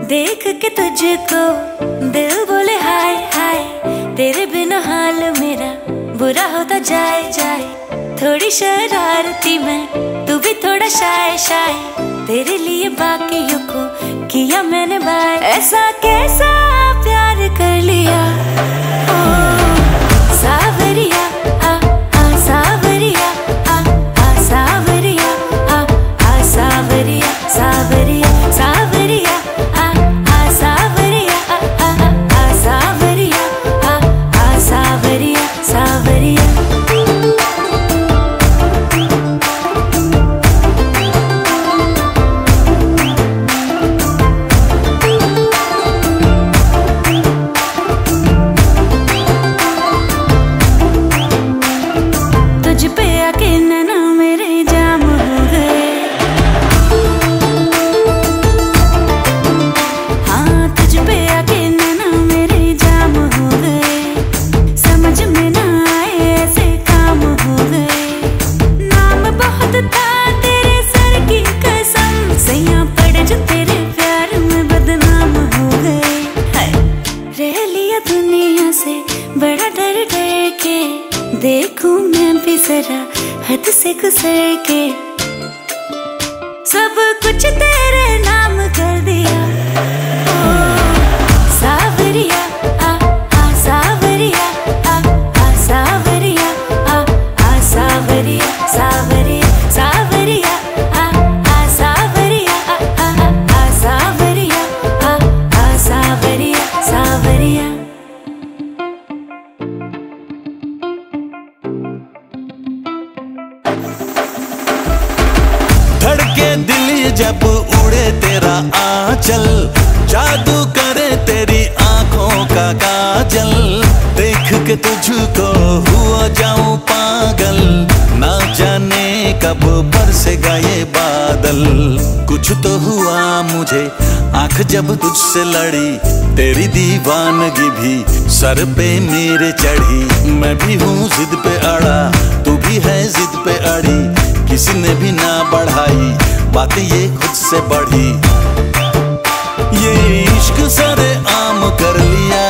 देख के तुझको दिल बोले हाय हाय, तेरे बिना हाल मेरा बुरा होता जाए जाए। थोड़ी शरारती मैं, तू भी थोड़ा शाय शाय, तेरे लिए बाकियों को किया मैंने बाय। ऐसा कैसा प्यार कर लिया ओ सावरिया, आ सावरिया, आ सावरिया, आ सावरिया, सावरिया सावरिया, आ सावरिया, आ सावरिया, आ सावरिया सावरिया। तुझ पे आके नैना मेरे जाम हो गए, हाँ तुझ पे आके नैना मेरे जाम हो गए। समझ में ना आए ऐसे काम हो गए, नाम बहुत था तेरे सर की कसम, सैया पड़ जो तेरे प्यार में बदनाम हो गए। रह लिया दुनिया से बड़ा डर डर के, देखूं मैं भी जरा हद से गुजर के। सब कुछ तेरे नाम कर दिया ओ सावरिया, आ सावरिया, आ सावरिया, आ सावरिया सावरिया सावरिया, आ सावरिया, आ सावरिया, आ सावरिया सावरिया। धड़के दिल जब उड़े तेरा आंचल, जादू करे तेरी आंखों का काजल। देख के तुझको हुआ जाऊं पागल, ना जाने कब बरसेगा ये बादल। कुछ तो हुआ मुझे आंख जब तुझसे लड़ी, तेरी दीवानगी भी सर पे मेरे चढ़ी। मैं भी हूँ जिद पे अड़ा, तू भी है जिद पे अड़ी, किसी ने भी ना बढ़ाई बातें ये खुद से बढ़ी। ये इश्क सरे आम कर लिया